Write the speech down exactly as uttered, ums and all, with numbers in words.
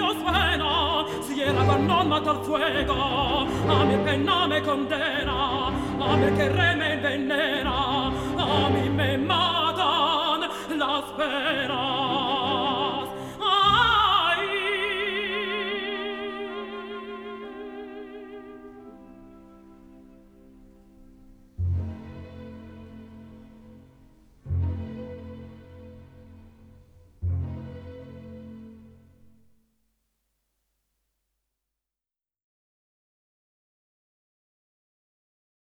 Dio suena, si era con non matar fuego, a mi pena me condena, a mi que re me envenena, a mí me matan las penas.